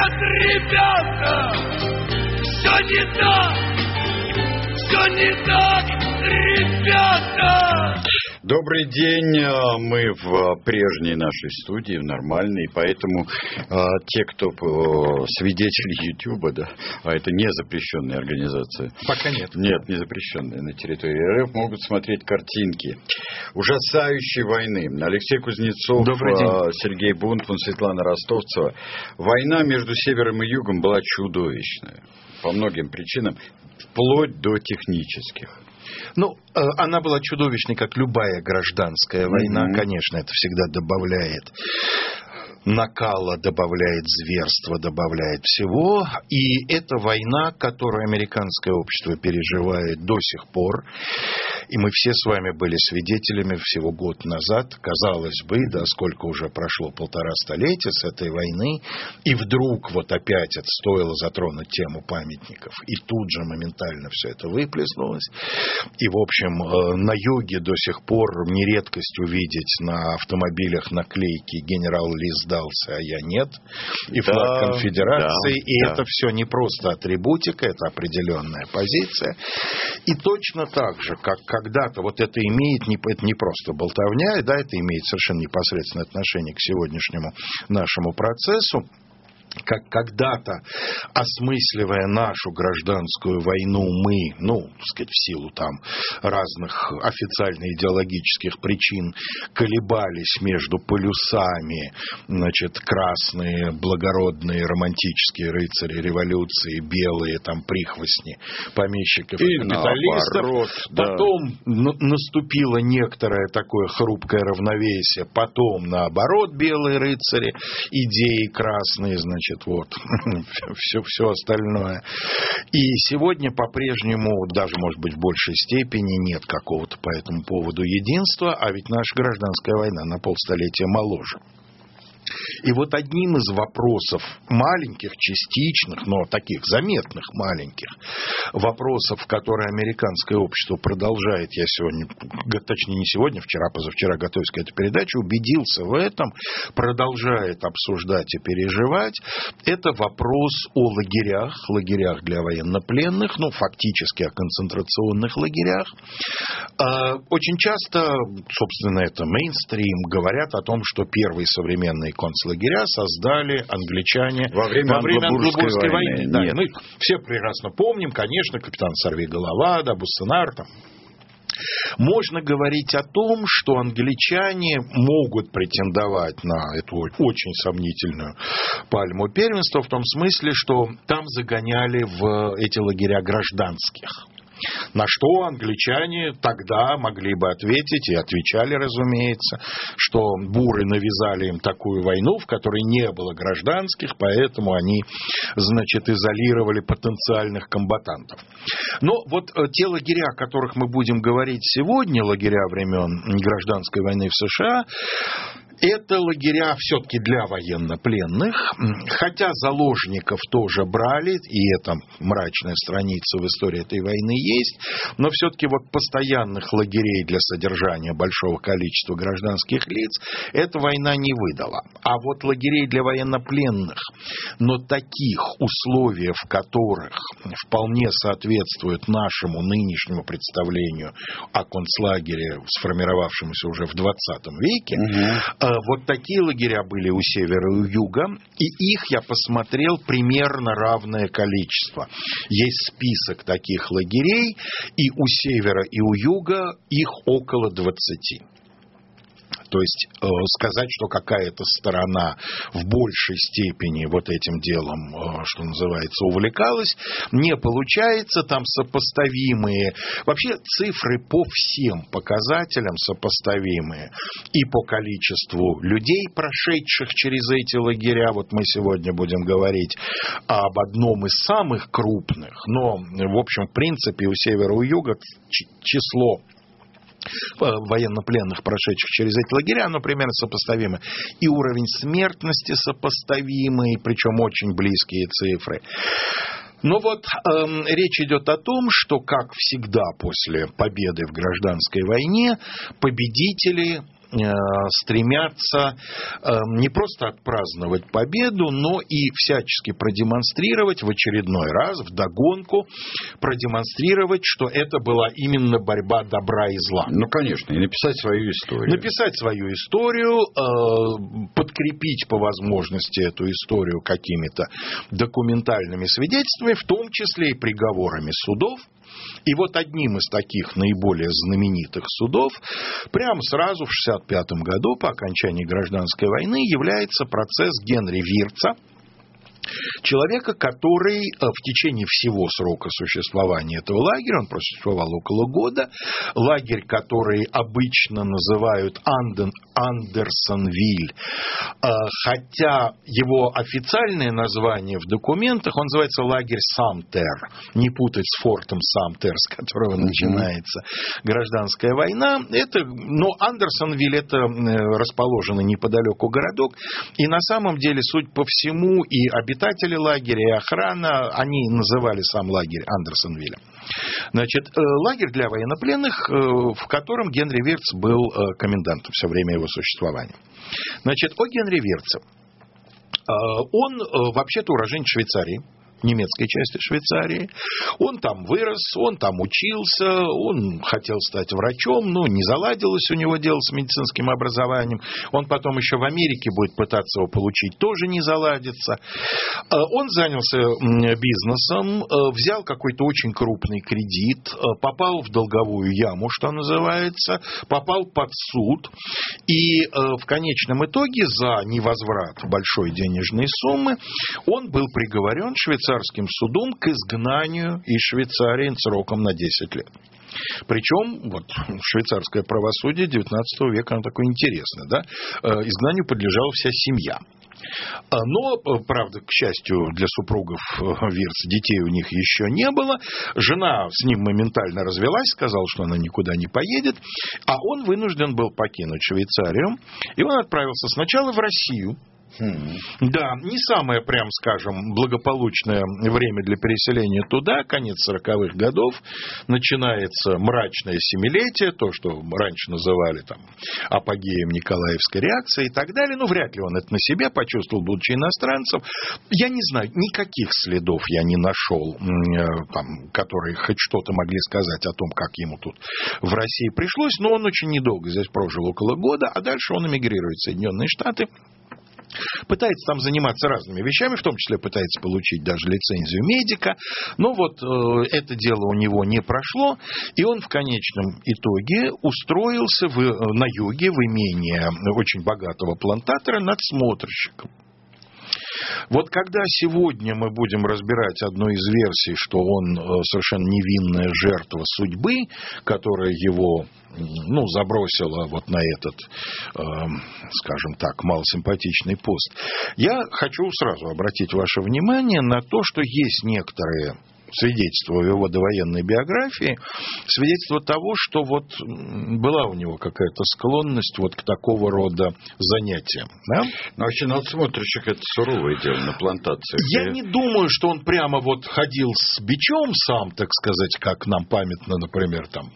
Нет, ребята, все не так, ребята. Добрый день, мы в прежней нашей студии, в нормальной, поэтому те, кто свидетели Ютуба, да, а это не запрещенная организация. Пока нет. Нет, не запрещенная на территории РФ, могут смотреть картинки ужасающей войны. Алексей Кузнецов, Сергей Бунтман, Светлана Ростовцева. Война между севером и югом была чудовищная по многим причинам, вплоть до технических. Ну, она была чудовищной, как любая гражданская война. Конечно, это всегда добавляет накала, добавляет зверства, добавляет всего. И это война, которую американское общество переживает до сих пор. И мы все с вами были свидетелями всего год назад. Казалось бы, да, сколько уже прошло 1,5 столетия с этой войны. И вдруг вот опять это стоило затронуть тему памятников. И тут же моментально все это выплеснулось. И, в общем, на юге до сих пор не редкость увидеть на автомобилях наклейки «Генерал Ли сдался, а я нет». И флаг конфедерации. И это все не просто атрибутика, это определенная позиция. И точно так же, как когда-то вот это имеет, это не просто болтовня, да, это имеет совершенно непосредственное отношение к сегодняшнему нашему процессу. Как когда-то, осмысливая нашу гражданскую войну, мы, так сказать, в силу там разных официально-идеологических причин колебались между полюсами, значит, красные, благородные, романтические рыцари революции, белые там прихвостни помещиков и капиталистов. Потом наступило некоторое такое хрупкое равновесие, потом, наоборот, белые рыцари, идеи красные, значит, вот, все остальное. И сегодня по-прежнему, даже, может быть, в большей степени нет какого-то по этому поводу единства, а ведь наша гражданская война на полстолетия моложе. И вот одним из вопросов маленьких, частичных, но таких заметных маленьких вопросов, которые американское общество продолжает, я сегодня, точнее не сегодня, вчера, позавчера, готовясь к этой передаче, убедился в этом, продолжает обсуждать и переживать, это вопрос о лагерях для военнопленных, фактически о концентрационных лагерях. Очень часто, собственно, это мейнстрим, говорят о том, что первые современные концлагеря создали англичане во время Англобургской войны. Да, мы все прекрасно помним, конечно, капитан Сорвиголова, да, Буссенар там. Можно говорить о том, что англичане могут претендовать на эту очень сомнительную пальму первенства, в том смысле, что там загоняли в эти лагеря гражданских. На что англичане тогда могли бы ответить, и отвечали, разумеется, что буры навязали им такую войну, в которой не было гражданских, поэтому они, значит, изолировали потенциальных комбатантов. Но вот те лагеря, о которых мы будем говорить сегодня, лагеря времен гражданской войны в США, это лагеря все-таки для военнопленных, хотя заложников тоже брали, и это мрачная страница в истории этой войны есть, но все-таки вот постоянных лагерей для содержания большого количества гражданских лиц эта война не выдала. А вот лагерей для военнопленных, но таких условий, в которых вполне соответствуют нашему нынешнему представлению о концлагере, сформировавшемуся уже в 20 веке, вот такие лагеря были у севера и у юга, и их я посмотрел примерно равное количество. Есть список таких лагерей, и у севера, и у юга их около 20. То есть сказать, что какая-то сторона в большей степени вот этим делом, что называется, увлекалась, не получается. Там сопоставимые, вообще цифры по всем показателям сопоставимые. И по количеству людей, прошедших через эти лагеря. Вот мы сегодня будем говорить об одном из самых крупных. Но, в общем, в принципе, у севера и у юга число военнопленных, прошедших через эти лагеря, оно примерно сопоставимо. И уровень смертности сопоставимый, причем очень близкие цифры. Но вот речь идет о том, что, как всегда после победы в гражданской войне, победители стремятся не просто отпраздновать победу, но и всячески продемонстрировать в очередной раз, вдогонку, продемонстрировать, что это была именно борьба добра и зла. Ну, конечно, и написать свою историю. Написать свою историю, подкрепить по возможности эту историю какими-то документальными свидетельствами, в том числе и приговорами судов. И вот одним из таких наиболее знаменитых судов прямо сразу в 1965 году, по окончании Гражданской войны, является процесс Генри Вирца, человека, который в течение всего срока существования этого лагеря, он просуществовал около года, лагерь, который обычно называют Андерсонвиль, хотя его официальное название в документах, он называется лагерь Самтер, не путать с фортом Самтер, с которого начинается Гражданская война. Но Андерсонвиль это расположенный неподалеку городок, и на самом деле, судя по всему, и обитатели лагеря, и охрана, они называли сам лагерь Андерсонвиллем. Значит, лагерь для военнопленных, в котором Генри Вирц был комендантом все время его существования. Значит, о Генри Вирце. Он вообще-то уроженец Швейцарии, немецкой части Швейцарии. Он там вырос, он там учился, он хотел стать врачом, но не заладилось у него дело с медицинским образованием. Он потом еще в Америке будет пытаться его получить, тоже не заладится. Он занялся бизнесом, взял какой-то очень крупный кредит, попал в долговую яму, что называется, попал под суд, и в конечном итоге за невозврат большой денежной суммы он был приговорен швейцарским судом к изгнанию из Швейцарии сроком на 10 лет. Причем, вот, швейцарское правосудие 19 века, оно такое интересное, да? Изгнанию подлежала вся семья. Но, правда, к счастью для супругов Вирца, детей у них еще не было. Жена с ним моментально развелась, сказала, что она никуда не поедет. А он вынужден был покинуть Швейцарию. И он отправился сначала в Россию. Да, не самое, прям скажем, благополучное время для переселения туда, конец 40-х годов, начинается мрачное семилетие, то, что раньше называли там апогеем Николаевской реакции и так далее. Ну, вряд ли он это на себе почувствовал, будучи иностранцем. Я не знаю, никаких следов я не нашел, там, которые хоть что-то могли сказать о том, как ему тут в России пришлось, но он очень недолго здесь прожил, около года, а дальше он эмигрирует в Соединенные Штаты. Пытается там заниматься разными вещами, в том числе пытается получить даже лицензию медика, но вот это дело у него не прошло, и он в конечном итоге устроился на юге в имение очень богатого плантатора надсмотрщиком. Вот когда сегодня мы будем разбирать одну из версий, что он совершенно невинная жертва судьбы, которая его забросила вот на этот, скажем так, малосимпатичный пост, я хочу сразу обратить ваше внимание на то, что есть некоторые свидетельство в его довоенной биографии, свидетельство того, что вот была у него какая-то склонность вот к такого рода занятиям. Да? Но вообще надсмотрщик — это суровое дело на плантации. Я не думаю, что он прямо вот ходил с бичом сам, так сказать, как нам памятно, например, там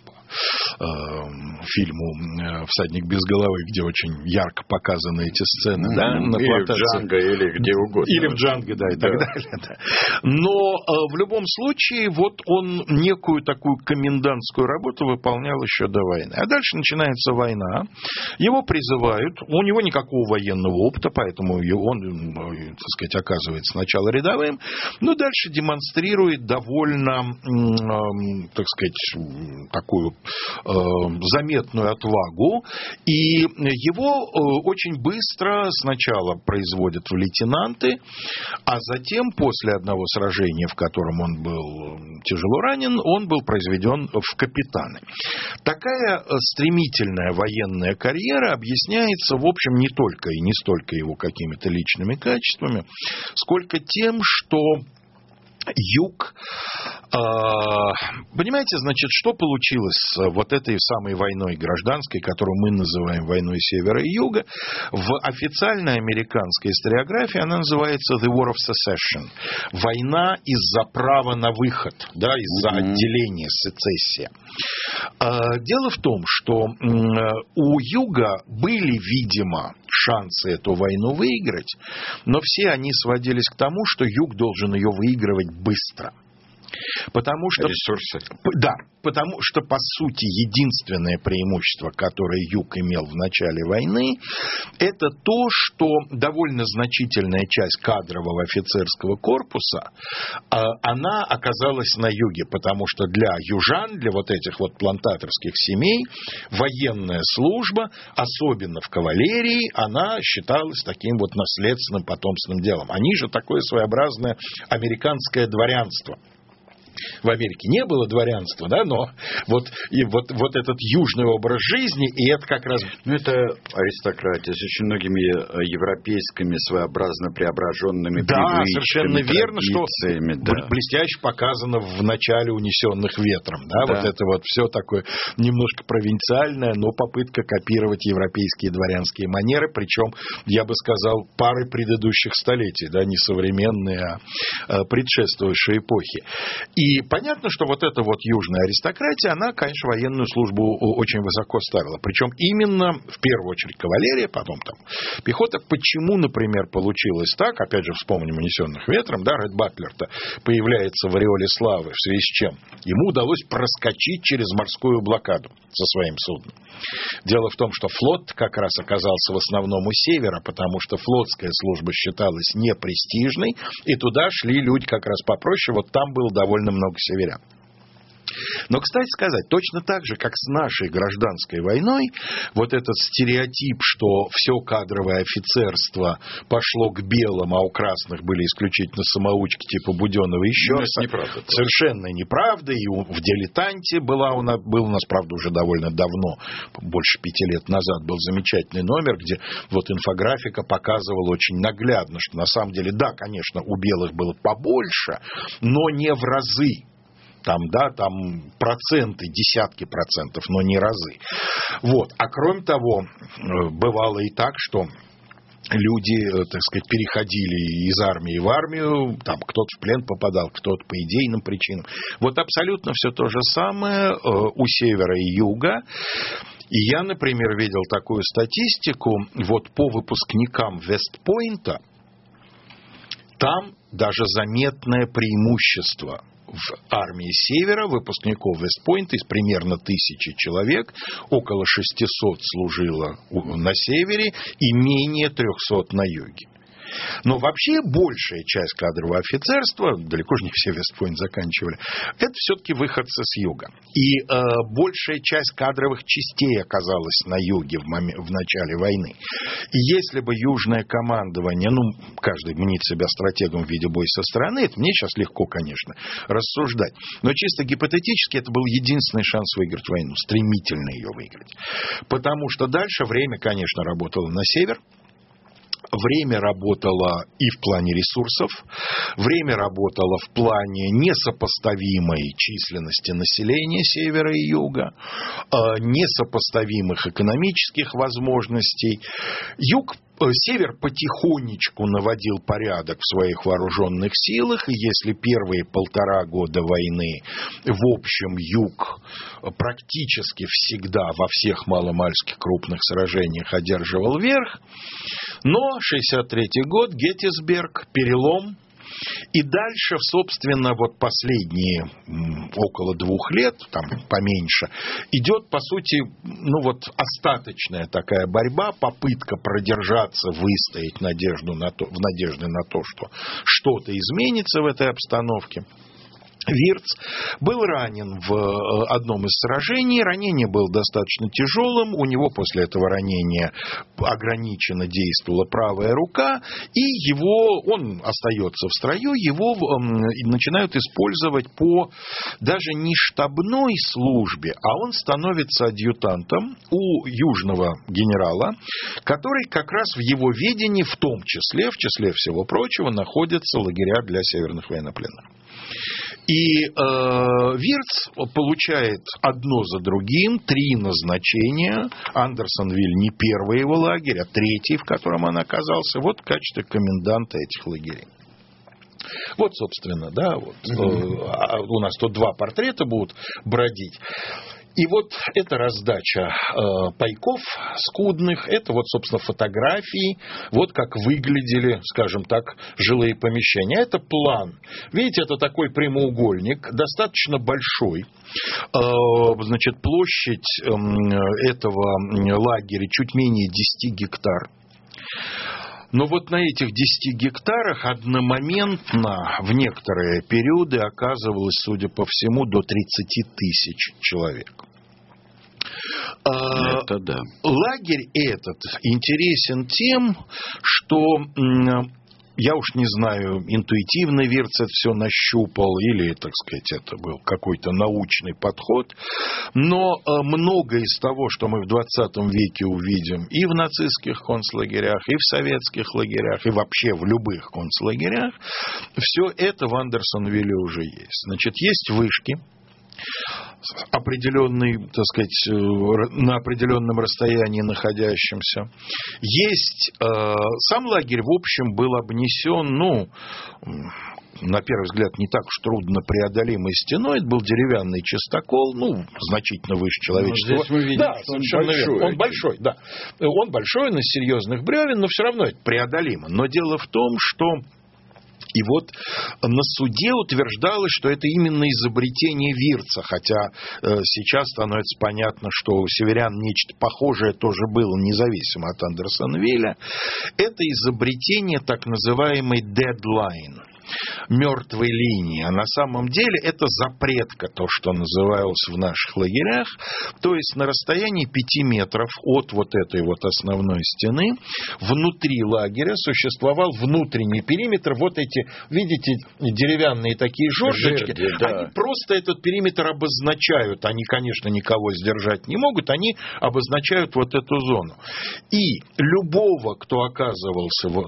фильму «Всадник без головы», где очень ярко показаны эти сцены, да, на плантации. В «Джанго», или где угодно. Или в «Джанго», да, и так далее. Да. Но в любом случае, вот он некую такую комендантскую работу выполнял еще до войны. А дальше начинается война, его призывают, у него никакого военного опыта, поэтому он, так сказать, оказывается сначала рядовым, но дальше демонстрирует довольно, так сказать, такую заметную отвагу, и его очень быстро сначала производят в лейтенанты, а затем, после одного сражения, в котором он был тяжело ранен, он был произведен в капитаны. Такая стремительная военная карьера объясняется, в общем, не только и не столько его какими-то личными качествами, сколько тем, что юг Понимаете, значит, что получилось с вот этой самой войной гражданской, которую мы называем войной Севера и Юга? В официальной американской историографии она называется The War of Secession. Война из-за права на выход, да, из-за отделения, сецессия. Дело в том, что у Юга были, видимо, шансы эту войну выиграть, но все они сводились к тому, что Юг должен ее выигрывать быстро. Потому что, ресурсы. Да, потому что, по сути, единственное преимущество, которое Юг имел в начале войны, это то, что довольно значительная часть кадрового офицерского корпуса, она оказалась на юге, потому что для южан, для вот этих вот плантаторских семей, военная служба, особенно в кавалерии, она считалась таким вот наследственным потомственным делом. Они же такое своеобразное американское дворянство. В Америке не было дворянства, да, но вот этот южный образ жизни, и это как раз... Это аристократия с очень многими европейскими своеобразно преображенными да, привычками, совершенно верно, что да. блестяще показано в начале «Унесенных ветром». Да? Вот это вот все такое немножко провинциальное, но попытка копировать европейские дворянские манеры, причем, я бы сказал, пары предыдущих столетий, да, не современные, а предшествующие эпохи. И понятно, что вот эта вот южная аристократия, она, конечно, военную службу очень высоко ставила. Причем именно, в первую очередь, кавалерия, потом там пехота. Почему, например, получилось так, опять же, вспомним «Унесенных ветром», да, Ред Батлер-то появляется в ореоле славы, в связи с чем? Ему удалось проскочить через морскую блокаду со своим судном. Дело в том, что флот как раз оказался в основном у севера, потому что флотская служба считалась непрестижной, и туда шли люди как раз попроще, вот там было довольно много северян. Но, кстати сказать, точно так же, как с нашей гражданской войной, вот этот стереотип, что все кадровое офицерство пошло к белым, а у красных были исключительно самоучки типа Буденова и Щерса, совершенно неправда. И в «Дилетанте» был у нас, правда, уже довольно давно, больше 5 лет назад, был замечательный номер, где вот инфографика показывала очень наглядно, что на самом деле, да, конечно, у белых было побольше, но не в разы. Там проценты, десятки процентов, но не разы. Вот. А кроме того, бывало и так, что люди, так сказать, переходили из армии в армию, там кто-то в плен попадал, кто-то по идейным причинам. Вот абсолютно все то же самое у севера и юга. И я, например, видел такую статистику, вот по выпускникам Вестпойнта, там даже заметное преимущество в армии Севера, выпускников Вестпойнта из примерно 1000 человек, около 600 служило на Севере и менее 300 на Юге. Но вообще большая часть кадрового офицерства, далеко же не все Вестпойнт заканчивали, это все-таки выходцы с юга. И большая часть кадровых частей оказалась на юге в начале войны. И если бы южное командование, каждый мнит себя стратегом в виде боя со стороны, это мне сейчас легко, конечно, рассуждать. Но чисто гипотетически это был единственный шанс выиграть войну, стремительно ее выиграть. Потому что дальше время, конечно, работало на север. Время работало и в плане ресурсов, время работало в плане несопоставимой численности населения севера и юга, несопоставимых экономических возможностей. Север потихонечку наводил порядок в своих вооруженных силах, и если первые 1,5 года войны, в общем, юг практически всегда во всех маломальски крупных сражениях одерживал верх, но 1963 год, Геттисберг, перелом. И дальше, собственно, вот последние около 2 лет, там поменьше, идет, по сути, остаточная такая борьба, попытка продержаться, выстоять в надежде на то, что что-то изменится в этой обстановке. Вирц был ранен в одном из сражений. Ранение было достаточно тяжелым. У него после этого ранения ограниченно действовала правая рука. И он остается в строю. Его начинают использовать по даже не штабной службе, а он становится адъютантом у южного генерала, который как раз в его ведении, в том числе, в числе всего прочего, находятся лагеря для северных военнопленных. И Вирц получает одно за другим 3 назначения. Андерсонвиль не первый его лагерь, а 3-й, в котором он оказался, вот в качестве коменданта этих лагерей. Вот, собственно, да, вот, у нас тут 2 портрета будут бродить. И вот эта раздача пайков скудных, это вот, собственно, фотографии, вот как выглядели, скажем так, жилые помещения. Это план. Видите, это такой прямоугольник, достаточно большой. Значит, площадь этого лагеря чуть менее 10 гектар. Но вот на этих 10 гектарах одномоментно в некоторые периоды оказывалось, судя по всему, до 30 тысяч человек. Это да. Лагерь этот интересен тем, что... Я уж не знаю, интуитивно Вирц это все нащупал, или, так сказать, это был какой-то научный подход, но многое из того, что мы в 20 веке увидим и в нацистских концлагерях, и в советских лагерях, и вообще в любых концлагерях, все это в Андерсонвилле уже есть. Значит, есть вышки, определенный, так сказать, на определенном расстоянии находящимся. Есть сам лагерь, в общем, был обнесен, на первый взгляд, не так уж трудно преодолимой стеной. Это был деревянный частокол, значительно выше человеческого. Здесь мы видим, да, что совершенно верно. Он большой, да. Он большой, он из серьезных бревен, но все равно это преодолимо. Но дело в том, что и вот на суде утверждалось, что это именно изобретение Вирца, хотя сейчас становится понятно, что у северян нечто похожее тоже было, независимо от Андерсонвилля. Это изобретение так называемой deadline, мертвой линии. А на самом деле это запретка, то, что называлось в наших лагерях. То есть на расстоянии 5 метров от вот этой вот основной стены внутри лагеря существовал внутренний периметр. Вот эти, видите, деревянные такие жердочки. Да. Они просто этот периметр обозначают. Они, конечно, никого сдержать не могут. Они обозначают вот эту зону. И любого, кто оказывался вот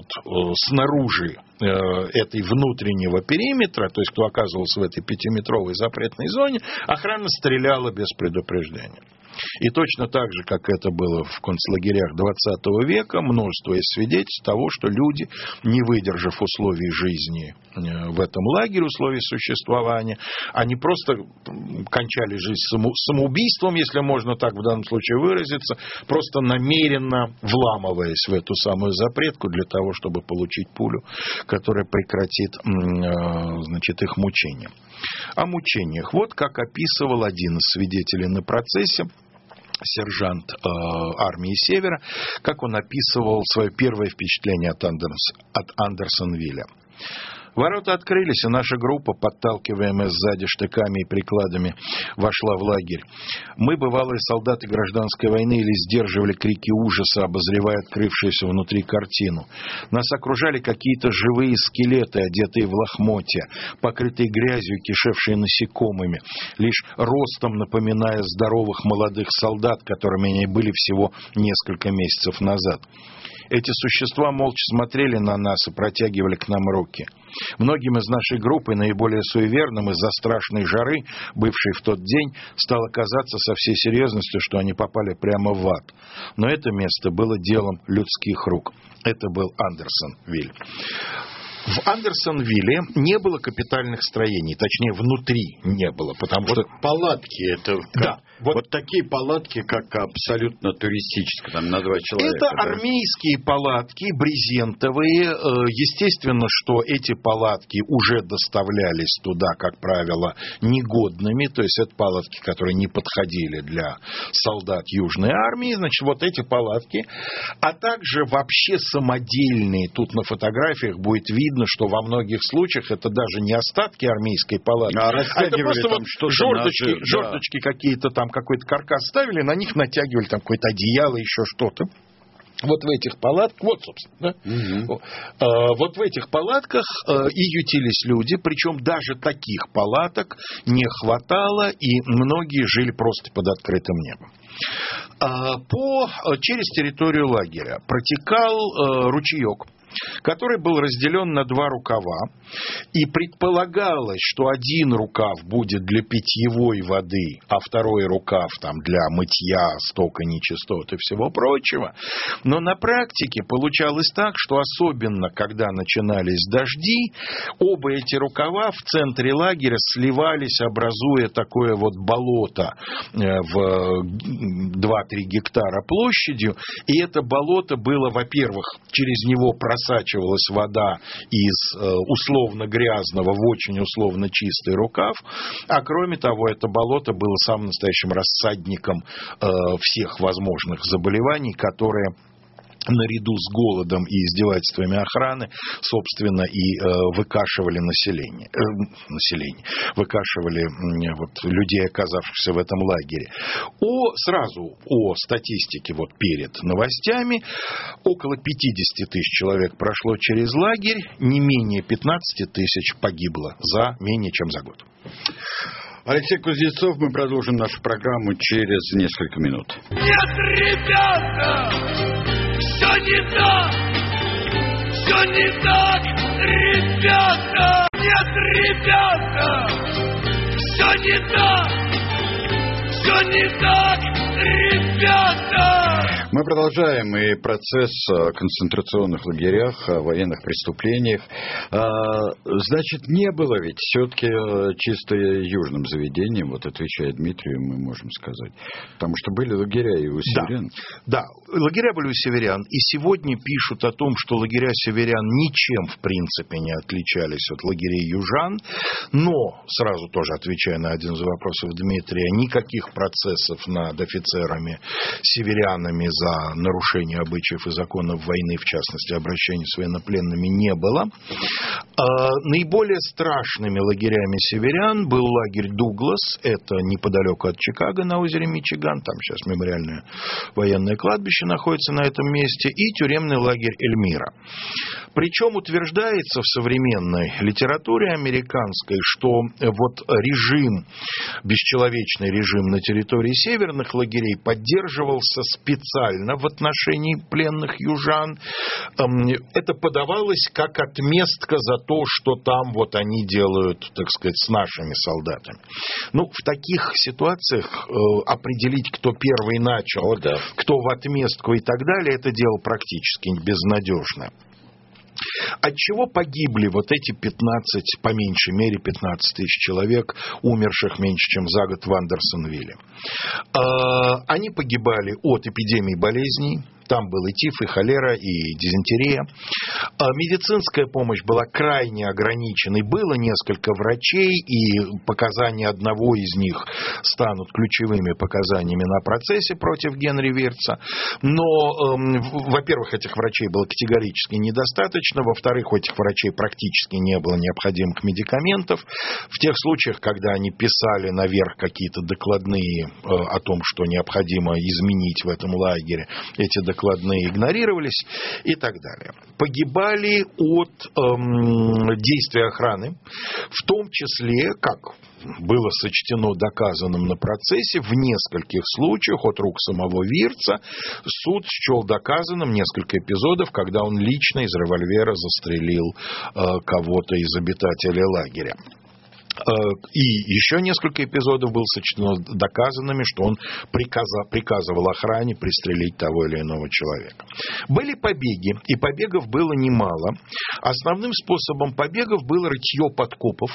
снаружи этой внутреннего периметра, то есть кто оказывался в этой 5-метровой запретной зоне, охрана стреляла без предупреждения. И точно так же, как это было в концлагерях 20 века, множество есть свидетельств того, что люди, не выдержав условий жизни в этом лагере, условий существования, они просто кончали жизнь самоубийством, если можно так в данном случае выразиться, просто намеренно вламываясь в эту самую запретку для того, чтобы получить пулю, которая прекратит, значит, их мучения. О мучениях. Вот как описывал один из свидетелей на процессе, сержант армии Севера, как он описывал свое первое впечатление от Андерсонвилля. Ворота открылись, и наша группа, подталкиваемая сзади штыками и прикладами, вошла в лагерь. Мы, бывалые солдаты гражданской войны, или сдерживали крики ужаса, обозревая открывшуюся внутри картину. Нас окружали какие-то живые скелеты, одетые в лохмотья, покрытые грязью, кишевшие насекомыми, лишь ростом напоминая здоровых молодых солдат, которыми они были всего несколько месяцев назад. Эти существа молча смотрели на нас и протягивали к нам руки. Многим из нашей группы, наиболее суеверным из-за страшной жары, бывшей в тот день, стало казаться со всей серьезностью, что они попали прямо в ад. Но это место было делом людских рук. Это был Андерсонвиль. В Андерсонвилле не было капитальных строений, точнее, внутри не было, потому что... Палатки, это... Да. Вот такие палатки, как абсолютно туристические, там на 2 человека. Это армейские палатки, брезентовые. Естественно, что эти палатки уже доставлялись туда, как правило, негодными. То есть это палатки, которые не подходили для солдат Южной армии. Значит, вот эти палатки. А также вообще самодельные. Тут на фотографиях будет видно, что во многих случаях это даже не остатки армейской палатки. А это просто вот жердочки какие-то там, какой-то каркас ставили, на них натягивали там какое-то одеяло, еще что-то. Вот в этих палатках, вот, собственно, да? Вот в этих палатках и ютились люди, причем даже таких палаток не хватало, и многие жили просто под открытым небом. Через территорию лагеря протекал ручеек. который был разделен на два рукава, и предполагалось, что один рукав будет для питьевой воды, а второй рукав там для мытья, стока нечистот и всего прочего. Но на практике получалось так, что особенно когда начинались дожди, оба эти рукава в центре лагеря сливались, образуя такое вот болото в 2-3 гектара площадью, и это болото было, во-первых, через него просачивалась вода из условно грязного в очень условно чистый рукав, а кроме того, это болото было самым настоящим рассадником всех возможных заболеваний, которые наряду с голодом и издевательствами охраны, собственно, и выкашивали население, выкашивали вот людей, оказавшихся в этом лагере. Сразу о статистике вот перед новостями. Около 50 тысяч человек прошло через лагерь, не менее 15 тысяч погибло за менее чем за год. Алексей Кузнецов, мы продолжим нашу программу через несколько минут. Нет, ребята, все не так, ребята. Нет, ребята, все не так, ребята. Мы продолжаем, и процесс о концентрационных лагерях, о военных преступлениях. Значит, не было ведь все-таки чисто южным заведением, вот отвечая Дмитрию, мы можем сказать. Потому что были лагеря и у северян. Да, лагеря были у северян, и сегодня пишут о том, что лагеря северян ничем, в принципе, не отличались от лагерей южан, но, сразу тоже отвечая на один из вопросов Дмитрия, никаких процессов над офицерами северянами за нарушение обычаев и законов войны, в частности, обращение с военнопленными, не было. Наиболее страшными лагерями северян был лагерь Дуглас, это неподалеку от Чикаго на озере Мичиган, там сейчас мемориальное военное кладбище находится на этом месте, и тюремный лагерь Эльмира. Причем утверждается в современной литературе американской, что вот режим, бесчеловечный режим на территории северных лагерей поддерживался специально в отношении пленных южан. Это подавалось как отместка за то, что там вот они делают, так сказать, с нашими солдатами. Ну, в таких ситуациях определить, кто первый начал, кто в отместку и так далее, это дело практически безнадежно. От чего погибли вот эти 15, по меньшей мере 15 тысяч человек, умерших меньше, чем за год в Андерсонвилле? Они погибали от эпидемий болезней. Там был и тиф, и холера, и дизентерия. Медицинская помощь была крайне ограничена. Было несколько врачей, и показания одного из них станут ключевыми показаниями на процессе против Генри Вирца. Но, во-первых, этих врачей было категорически недостаточно. Во-вторых, у этих врачей практически не было необходимых медикаментов. В тех случаях, когда они писали наверх какие-то докладные о том, что необходимо изменить в этом лагере, эти докладные игнорировались и так далее. Погибали от действия охраны, в том числе, как было сочтено доказанным на процессе, в нескольких случаях от рук самого Вирца суд счел доказанным несколько эпизодов, когда он лично из револьвера застрелил кого-то из обитателей лагеря. И еще несколько эпизодов было сочтено доказанными, что он приказывал охране пристрелить того или иного человека. Были побеги, и побегов было немало. Основным способом побегов было рытье подкопов.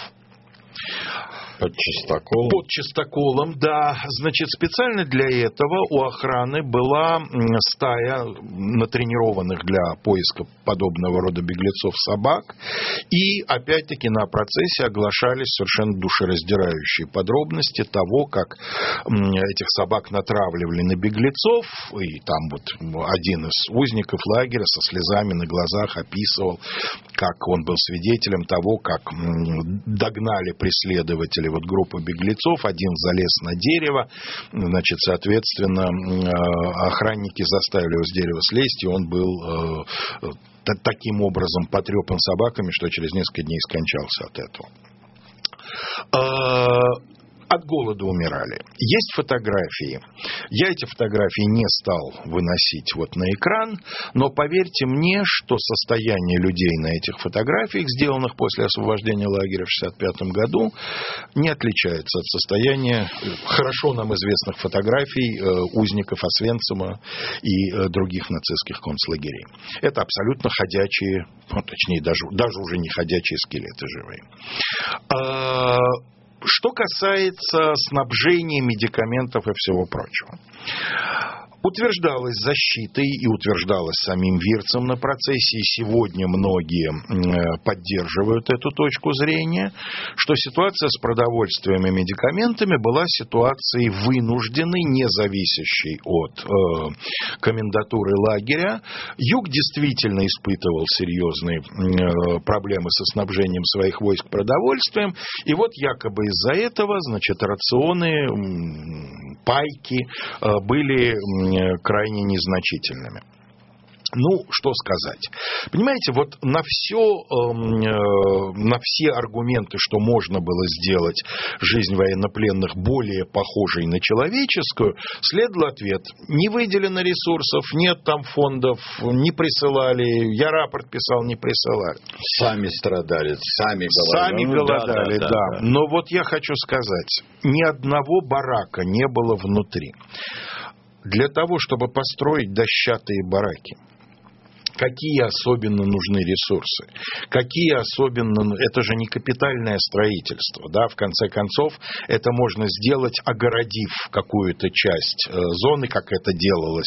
Под чистоколом? Под чистоколом, да. Значит, специально для этого у охраны была стая натренированных для поиска подобного рода беглецов собак. И, опять-таки, на процессе оглашались совершенно душераздирающие подробности того, как этих собак натравливали на беглецов. И там вот один из узников лагеря со слезами на глазах описывал, как он был свидетелем того, как догнали преследователи вот группу беглецов, один залез на дерево, значит, соответственно, охранники заставили его с дерева слезть, и он был таким образом потрепан собаками, что через несколько дней скончался от этого. от голода умирали. Есть фотографии. Я эти фотографии не стал выносить вот на экран, но поверьте мне, что состояние людей на этих фотографиях, сделанных после освобождения лагеря в 1965 году, не отличается от состояния хорошо нам известных фотографий узников Освенцима и других нацистских концлагерей. Это абсолютно ходячие, точнее, даже уже не ходячие скелеты живые. Что касается снабжения медикаментов и всего прочего. Утверждалось защитой и утверждалось самим Вирцем на процессе, и сегодня многие поддерживают эту точку зрения, что ситуация с продовольствием и медикаментами была ситуацией вынужденной, не зависящей от комендатуры лагеря. Юг действительно испытывал серьезные проблемы со снабжением своих войск продовольствием, и вот якобы из-за этого, значит, рационы, пайки были крайне незначительными. Ну, что сказать. Понимаете, вот на все аргументы, что можно было сделать жизнь военнопленных более похожей на человеческую, следовал ответ. Не выделено ресурсов, нет там фондов, не присылали, я рапорт писал, не присылали. Сами страдали, сами голодали. Да. Но вот я хочу сказать, ни одного барака не было внутри. Для того, чтобы построить дощатые бараки, какие особенно нужны ресурсы? Какие особенно... Это же не капитальное строительство, да? В конце концов, это можно сделать, огородив какую-то часть зоны, как это делалось,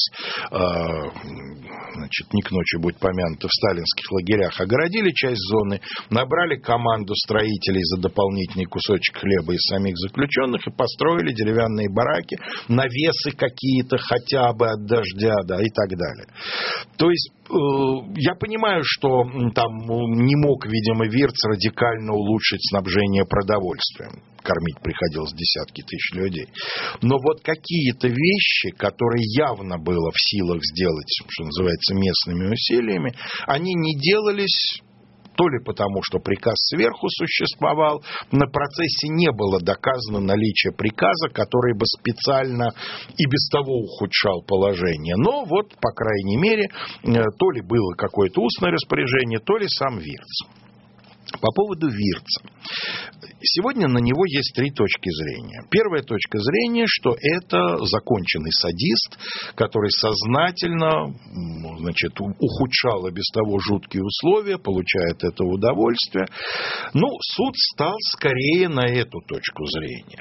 значит, не к ночи будь помянуто, в сталинских лагерях. Огородили часть зоны, набрали команду строителей за дополнительный кусочек хлеба из самих заключенных и построили деревянные бараки, навесы какие-то хотя бы от дождя, да, и так далее. То есть я понимаю, что там не мог, видимо, Вирц радикально улучшить снабжение продовольствием. Кормить приходилось десятки тысяч людей. Но вот какие-то вещи, которые явно было в силах сделать, что называется, местными усилиями, они не делались... То ли потому, что приказ сверху существовал, на процессе не было доказано наличие приказа, который бы специально и без того ухудшал положение. Но вот, по крайней мере, то ли было какое-то устное распоряжение, то ли сам Вирц. По поводу Вирца. Сегодня на него есть три точки зрения. Первая точка зрения, что это законченный садист, который сознательно, значит, ухудшал и без того жуткие условия, получает это удовольствие. Ну, суд стал скорее на эту точку зрения.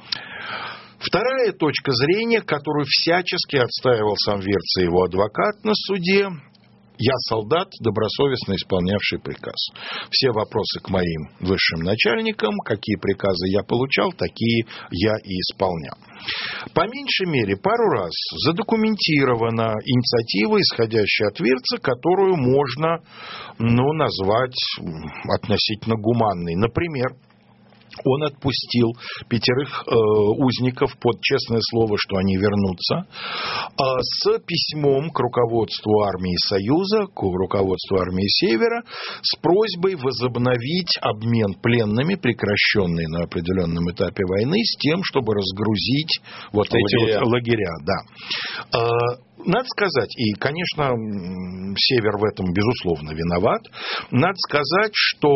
Вторая точка зрения, которую всячески отстаивал сам Вирц и его адвокат на суде: я солдат, добросовестно исполнявший приказ. Все вопросы к моим высшим начальникам, какие приказы я получал, такие я и исполнял. По меньшей мере, пару раз задокументирована инициатива, исходящая от Вирца, которую можно, назвать относительно гуманной. Например, он отпустил 5 узников под честное слово, что они вернутся, с письмом к руководству армии Союза, к руководству армии Севера, с просьбой возобновить обмен пленными, прекращенный на определенном этапе войны, с тем, чтобы разгрузить вот эти вот лагеря. Да. Надо сказать, и, конечно, Север в этом, безусловно, виноват, надо сказать, что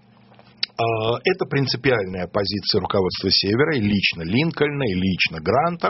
это принципиальная позиция руководства Севера, и лично Линкольна, и лично Гранта,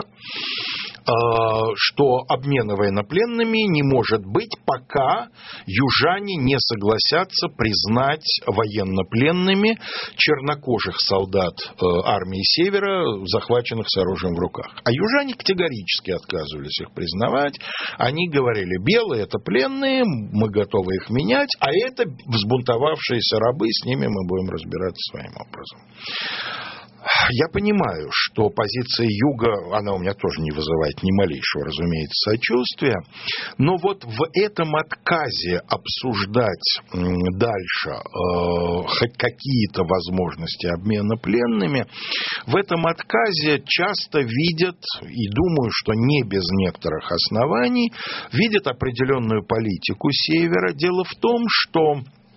что обмена военнопленными не может быть, пока южане не согласятся признать военнопленными чернокожих солдат армии Севера, захваченных с оружием в руках. А южане категорически отказывались их признавать. Они говорили: белые — это пленные, мы готовы их менять, а это взбунтовавшиеся рабы, с ними мы будем разбираться своим образом. Я понимаю, что позиция Юга, она у меня тоже не вызывает ни малейшего, разумеется, сочувствия, но вот в этом отказе обсуждать дальше хоть какие-то возможности обмена пленными, в этом отказе часто видят, и думаю, что не без некоторых оснований, видят определенную политику Севера. Дело в том, что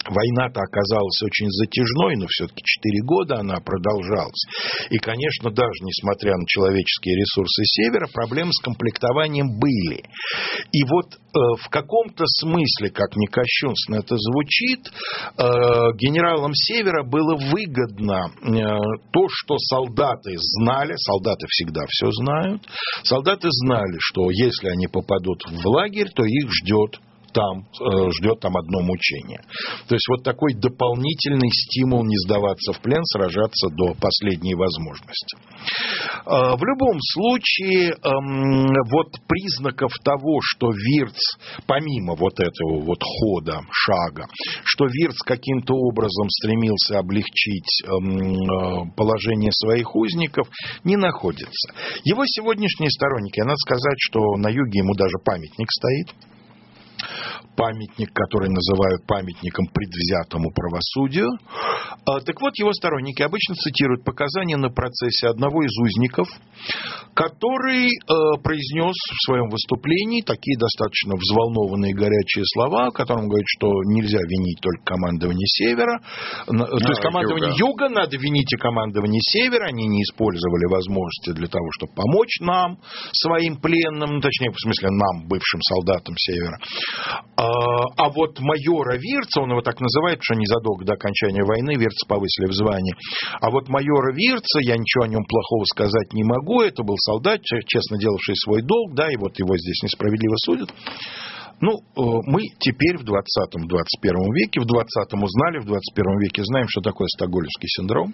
Война-то оказалась очень затяжной, но все-таки 4 года она продолжалась. И, конечно, даже несмотря на человеческие ресурсы Севера, проблемы с комплектованием были. И вот в каком-то смысле, как ни кощунственно это звучит, генералам Севера было выгодно то, что солдаты знали, солдаты всегда все знают, солдаты знали, что если они попадут в лагерь, то их ждет там одно мучение. То есть вот такой дополнительный стимул не сдаваться в плен, сражаться до последней возможности. В любом случае, вот признаков того, что Вирц, помимо вот этого вот хода, шага, что Вирц каким-то образом стремился облегчить положение своих узников, не находится. Его сегодняшние сторонники, надо сказать, что на юге ему даже памятник стоит. Памятник, который называют памятником предвзятому правосудию. Так вот, его сторонники обычно цитируют показания на процессе одного из узников, который произнес в своем выступлении такие достаточно взволнованные горячие слова, в котором говорит, что нельзя винить только командование Севера, то есть командование Юга, надо винить и командование Севера, они не использовали возможности для того, чтобы помочь нам, своим пленным, точнее, в смысле, нам, бывшим солдатам Севера. А вот майора Вирца, он его так называет, потому что незадолго до окончания войны Вирца повысили в звании. А вот майора Вирца, я ничего о нем плохого сказать не могу, это был солдат, честно делавший свой долг, да, и вот его здесь несправедливо судят. Ну, мы теперь в 20-21 веке, в 20-м узнали, в 21 веке знаем, что такое стокгольмский синдром.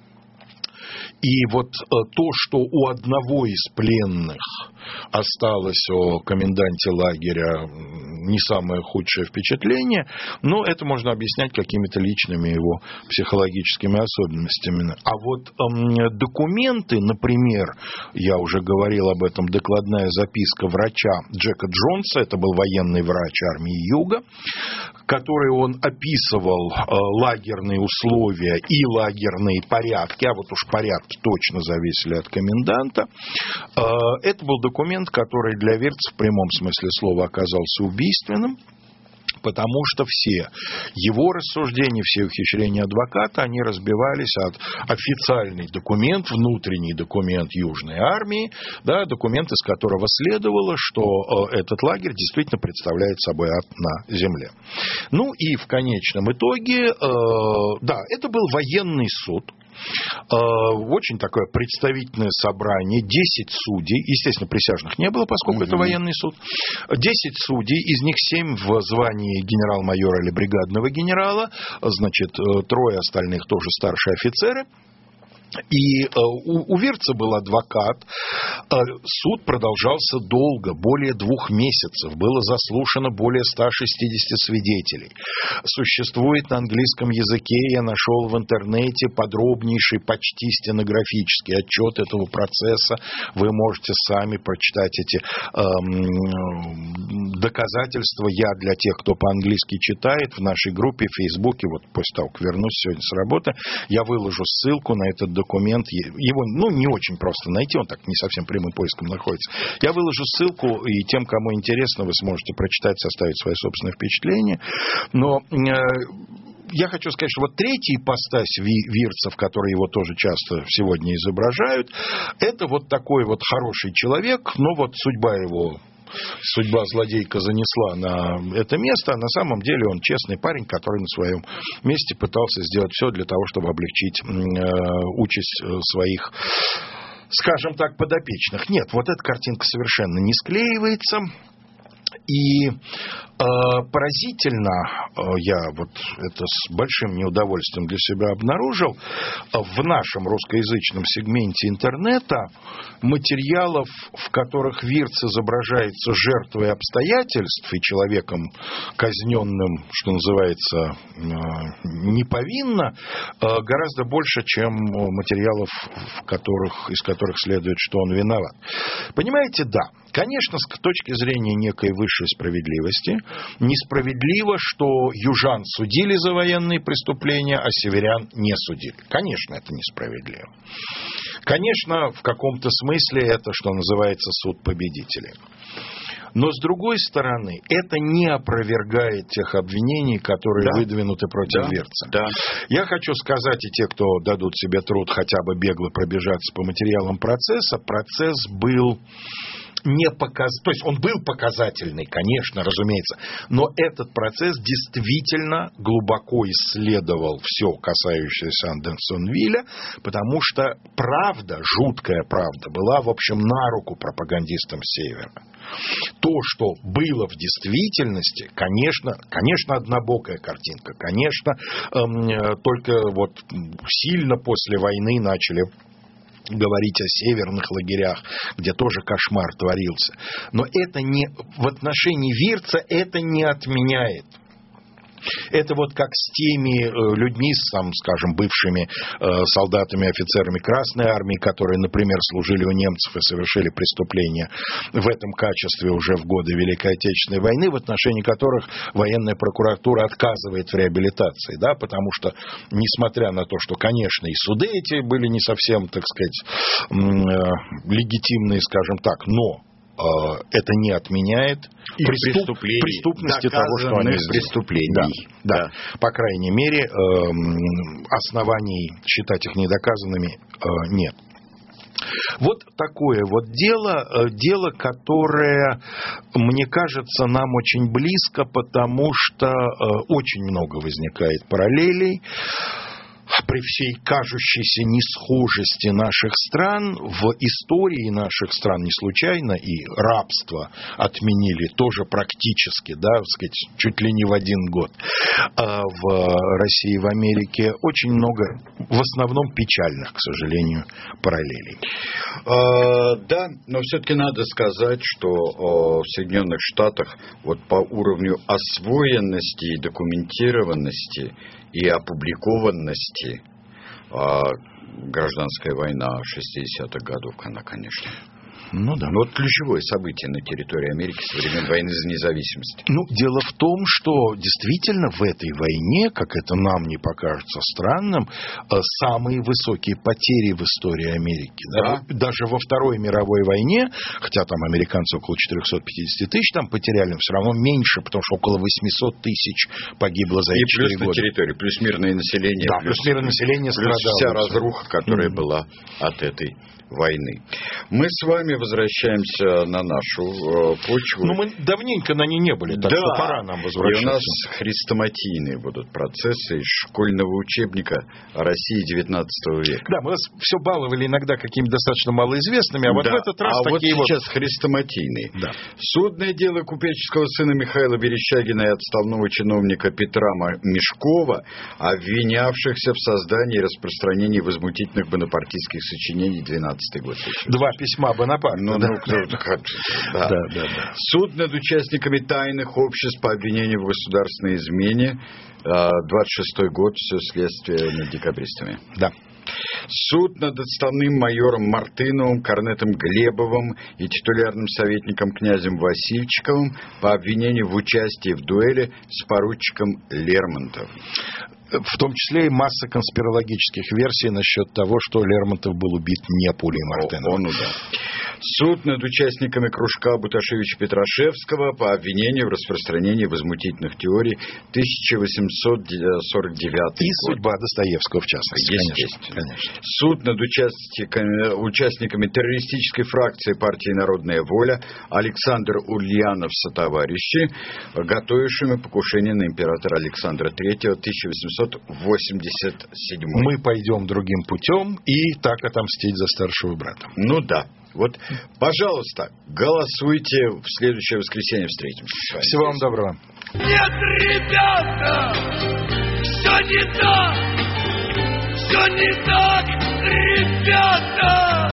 И вот то, что у одного из пленных осталось о коменданте лагеря не самое худшее впечатление, но это можно объяснять какими-то личными его психологическими особенностями. А вот документы, например, я уже говорил об этом, докладная записка врача Джека Джонса, это был военный врач армии Юга, который он описывал лагерные условия и лагерные порядки, а вот уж порядки точно зависели от коменданта. Это был документ, который для Вирца в прямом смысле слова оказался убийственным, потому что все его рассуждения, все ухищрения адвоката, они разбивались от официальный документ, внутренний документ Южной армии, да, документ, из которого следовало, что этот лагерь действительно представляет собой ад на земле. Ну и в конечном итоге, да, это был военный суд. Очень такое представительное собрание, 10 судей, естественно, присяжных не было, поскольку это военный суд, 10 судей, из них 7 в звании генерал-майора или бригадного генерала, значит, 3 остальных тоже старшие офицеры. И у Вирца был адвокат. Суд продолжался долго, более 2 месяцев. Было заслушано более 160 свидетелей. Существует на английском языке, я нашел в интернете подробнейший, почти стенографический отчет этого процесса. Вы можете сами прочитать эти доказательства. Я для тех, кто по-английски читает, в нашей группе в Фейсбуке, вот после того, как вернусь сегодня с работы, я выложу ссылку на этот документ. Его, не очень просто найти, он так не совсем прямым поиском находится. Я выложу ссылку, и тем, кому интересно, вы сможете прочитать, составить свои собственные впечатления. Но я хочу сказать, что вот третья ипостась Вирца, в которой его тоже часто сегодня изображают, это вот такой вот хороший человек, но вот судьба злодейка занесла на это место, а на самом деле он честный парень, который на своем месте пытался сделать все для того, чтобы облегчить участь своих, скажем так, подопечных. Нет, вот эта картинка совершенно не склеивается. И поразительно, я вот это с большим неудовольствием для себя обнаружил, в нашем русскоязычном сегменте интернета материалов, в которых Вирц изображается жертвой обстоятельств и человеком казненным, что называется, неповинно, гораздо больше, чем материалов, из которых следует, что он виноват. Понимаете, да, конечно, с точки зрения некой высшей справедливости, несправедливо, что южан судили за военные преступления, а северян не судили. Конечно, это несправедливо. Конечно, в каком-то смысле это, что называется, суд победителей. Но, с другой стороны, это не опровергает тех обвинений, которые выдвинуты против Вирца. Да. Я хочу сказать, и те, кто дадут себе труд хотя бы бегло пробежаться по материалам процесса, процесс был... То есть он был показательный, конечно, разумеется, но этот процесс действительно глубоко исследовал все, касающееся Андерсонвилля, потому что правда, жуткая правда, была, в общем, на руку пропагандистам Севера. То, что было в действительности, конечно, однобокая картинка, конечно, только вот сильно после войны начали говорить о северных лагерях, где тоже кошмар творился. Но это не в отношении Вирца это не отменяет. Это вот как с теми людьми, скажем, бывшими солдатами, офицерами Красной Армии, которые, например, служили у немцев и совершили преступления в этом качестве уже в годы Великой Отечественной войны, в отношении которых военная прокуратура отказывает в реабилитации, да, потому что, несмотря на то, что, конечно, и суды эти были не совсем, так сказать, легитимные, скажем так, но это не отменяет преступности того, что они преступлений. Да. По крайней мере, оснований считать их недоказанными нет. Вот такое вот дело, которое, мне кажется, нам очень близко, потому что очень много возникает параллелей. При всей кажущейся несхожести наших стран, в истории наших стран не случайно и рабство отменили тоже практически, да, так сказать, чуть ли не в один год. А в России и в Америке очень много, в основном печальных, к сожалению, параллелей. Да, но все-таки надо сказать, что в Соединенных Штатах вот по уровню освоенности и документированности и опубликованности гражданская война 60-х годов, она, конечно... Ну да. Но вот ключевое событие на территории Америки со времен войны за независимость. Дело в том, что действительно в этой войне, как это нам не покажется странным, самые высокие потери в истории Америки. Да? Даже во Второй мировой войне, хотя там американцы около 450 тысяч там потеряли, но все равно меньше, потому что около 800 тысяч погибло за эти 4 года. И плюс на территории, плюс мирное население. Да, плюс мирное население страдало. Плюс вся разруха, которая была от этой войны. Мы с вами возвращаемся на нашу почву. Но мы давненько на ней не были, так что пора нам возвращаться. И у нас хрестоматийные будут процессы из школьного учебника о России XIX века. Да, мы вас все баловали иногда какими-то достаточно малоизвестными, а вот в этот раз такие вот сейчас хрестоматийные. Да. Судное дело купеческого сына Михаила Верещагина и отставного чиновника Петра Мешкова, обвинявшихся в создании и распространении возмутительных бонапартийских сочинений 12 год. 2 письма Бонапарта. Да. Суд над участниками тайных обществ по обвинению в государственной измене. 26-й год, все следствие над декабристами. Да. Суд над отставным майором Мартыновым, корнетом Глебовым и титулярным советником князем Васильчиковым по обвинению в участии в дуэли с поручиком Лермонтовым. В том числе и масса конспирологических версий насчет того, что Лермонтов был убит не пулей Мартынова. Суд над участниками кружка Буташевича-Петрашевского по обвинению в распространении возмутительных теорий 1849 год. И судьба Достоевского, в частности. Конечно. Суд над участниками террористической фракции партии «Народная воля» Александр Ульянов сотоварищи, готовившими покушение на императора Александра III 1887. Мы пойдем другим путем и так отомстить за старшего брата. Да. Вот, пожалуйста, голосуйте. В следующее воскресенье встретимся с вами. Всего вам доброго. Нет, ребята, все не так, ребята.